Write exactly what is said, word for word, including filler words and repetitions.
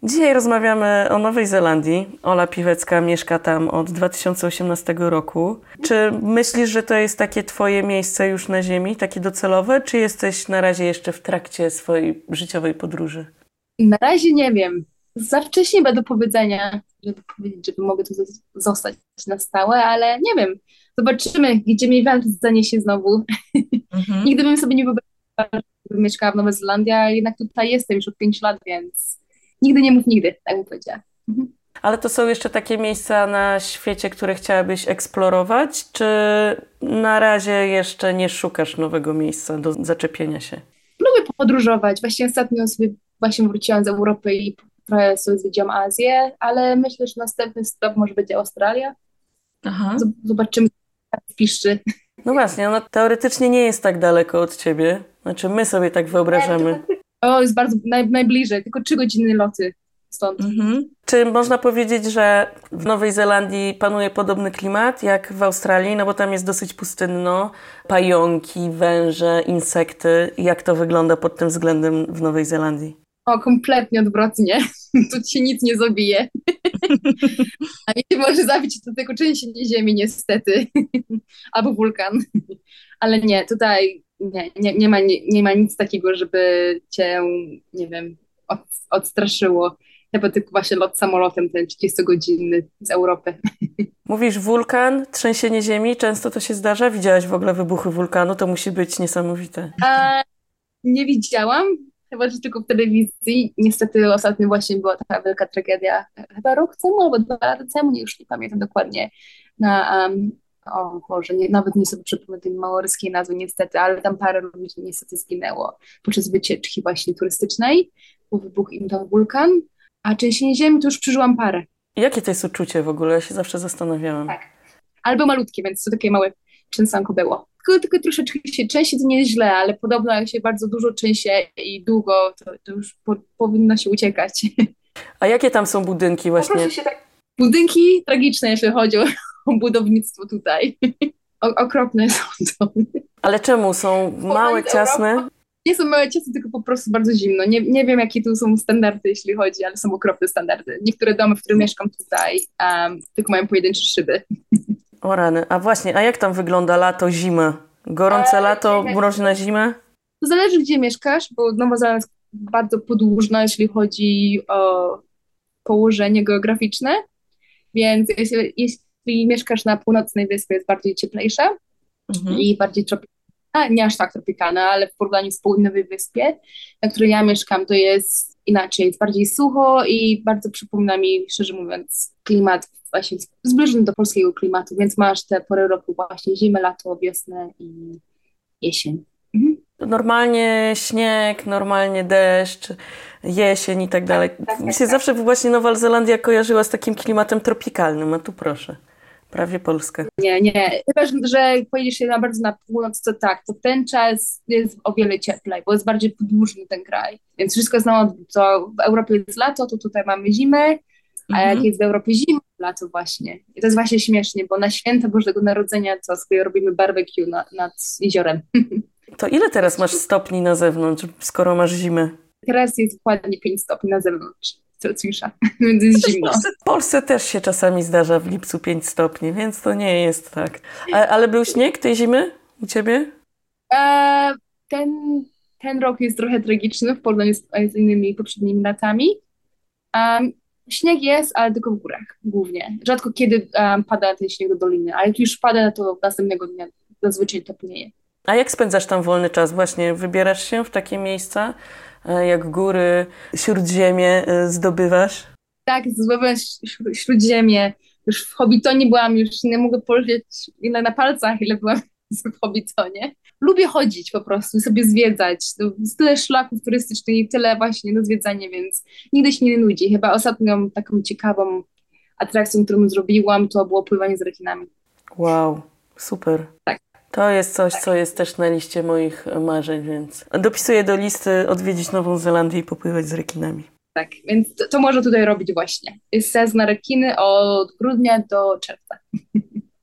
Dzisiaj rozmawiamy o Nowej Zelandii. Ola Piwecka mieszka tam od dwa tysiące osiemnastego roku. Czy myślisz, że to jest takie twoje miejsce już na ziemi, takie docelowe, czy jesteś na razie jeszcze w trakcie swojej życiowej podróży? Na razie nie wiem. Za wcześnie będę do powiedzenia, żeby powiedzieć, żeby mogę tu zos- zostać na stałe, ale nie wiem. Zobaczymy, gdzie mnie wiatr zaniesie znowu. Mhm. Nigdy bym sobie nie wyobraziła, żebym mieszkała w Nowej Zelandii, a jednak tutaj jestem już od pięciu lat, więc nigdy nie mów nigdy, tak bym powiedziała. Mhm. Ale to są jeszcze takie miejsca na świecie, które chciałabyś eksplorować, czy na razie jeszcze nie szukasz nowego miejsca do zaczepienia się? Lubię podróżować. Właśnie ostatnio sobie właśnie wróciłam z Europy i trochę sobie zwiedziłam Azję, ale myślę, że następny stop może będzie Australia. Aha. Zob- Zobaczymy, jak piszczy. No właśnie, ona teoretycznie nie jest tak daleko od ciebie. Znaczy, my sobie tak wyobrażamy. O, jest bardzo naj, najbliżej, tylko trzy godziny loty stąd. Mhm. Czy można powiedzieć, że w Nowej Zelandii panuje podobny klimat jak w Australii? No bo tam jest dosyć pustynno, pająki, węże, insekty. Jak to wygląda pod tym względem w Nowej Zelandii? O, kompletnie odwrotnie. Tu ci nic nie zabije. A mnie może zabić to tylko trzęsienie ziemi, niestety. Albo wulkan. Ale nie, tutaj nie, nie, nie ma, nie, nie ma nic takiego, żeby cię, nie wiem, od, odstraszyło. Chyba tylko właśnie lot samolotem ten trzydziestogodzinny z Europy. Mówisz wulkan, trzęsienie ziemi, często to się zdarza? Widziałaś w ogóle wybuchy wulkanu? To musi być niesamowite. A nie widziałam, chyba że tylko w telewizji. Niestety ostatnio właśnie była taka wielka tragedia, chyba rok temu albo dwa lata temu, nie, już nie pamiętam dokładnie, na, um, o Boże, nie, nawet nie sobie przypomnę tej maorskiej nazwy niestety, ale tam parę ludzi niestety zginęło podczas wycieczki właśnie turystycznej, bo wybuchł im tam wulkan, a trzęsienie ziemi to już przeżyłam parę. Jakie to jest uczucie w ogóle? Ja się zawsze zastanawiałam. Tak. Albo malutkie, więc to takie małe trzęsanko było. Tylko, tylko troszeczkę się trzęsie, to nie jest źle, ale podobno jak się bardzo dużo trzęsie i długo, to, to już po, powinno się uciekać. A jakie tam są budynki Po właśnie? prostu się tak... Budynki tragiczne, jeśli chodzi o, o budownictwo tutaj. O, okropne są to. Ale czemu? Są W porównaniu małe, z Europą ciasne? nie są małe ciasy, tylko po prostu bardzo zimno. Nie, nie wiem, jakie tu są standardy, jeśli chodzi, ale są okropne standardy. Niektóre domy, w których mieszkam tutaj, um, tylko mają pojedyncze szyby. O rany. A właśnie, a jak tam wygląda lato, zima? Gorące lato, mroźna zima? To zależy, gdzie mieszkasz, bo Nowa Zelandia jest bardzo podłużna, jeśli chodzi o położenie geograficzne, więc jeśli, jeśli mieszkasz na północnej wyspie, jest bardziej cieplejsza Mhm. i bardziej tropikalna, nie aż tak tropikalna, ale w porównaniu z południowej wyspie, na której ja mieszkam, to jest inaczej, jest bardziej sucho i bardzo przypomina mi, szczerze mówiąc, klimat właśnie zbliżony do polskiego klimatu, więc masz te pory roku właśnie zimę, lato, wiosnę i jesień. Mhm. Normalnie śnieg, normalnie deszcz, jesień i tak Tak, dalej. tak, Mi tak, się tak. zawsze właśnie Nowa Zelandia kojarzyła z takim klimatem tropikalnym, a tu proszę, prawie Polska. Nie, nie. Chyba, że że pojedziesz się na bardzo na północ, to tak, to ten czas jest o wiele cieplej, bo jest bardziej podłużny ten kraj. Więc wszystko jest na odwrót. Co w Europie jest lato, to tutaj mamy zimę, a jak Mhm. jest w Europie zima, to lato właśnie. I to jest właśnie śmiesznie, bo na święta Bożego Narodzenia to sobie robimy barbecue na, nad jeziorem. To ile teraz masz stopni na zewnątrz, skoro masz zimę? Teraz jest dokładnie pięć stopni na zewnątrz, Celsjusza, więc jest zimno. W Polsce też się czasami zdarza w lipcu pięć stopni, więc to nie jest tak. A, ale był śnieg tej zimy u ciebie? E, ten, ten rok jest trochę tragiczny w porównaniu z, z innymi poprzednimi latami. Um, Śnieg jest, ale tylko w górach głównie. Rzadko kiedy um, pada ten śnieg do doliny, a jak już pada, to następnego dnia zazwyczaj topnieje. A jak spędzasz tam wolny czas? Właśnie wybierasz się w takie miejsca, e, jak góry, śródziemie e, zdobywasz? Tak, złapałem śró- śródziemie. Już w Hobbitonie byłam, już nie mogę powiedzieć ile na palcach, ile byłam w Hobbitonie. Lubię chodzić po prostu, sobie zwiedzać. To jest tyle szlaków turystycznych i tyle właśnie do zwiedzania, więc nigdy się nie nudzi. Chyba ostatnią taką ciekawą atrakcją, którą zrobiłam, to było pływanie z rekinami. Wow, super. Tak, To jest coś, tak. co jest też na liście moich marzeń, więc dopisuję do listy odwiedzić Nową Zelandię i popływać z rekinami. Tak, więc to, to można tutaj robić właśnie. Jest sezon na rekiny od grudnia do czerwca.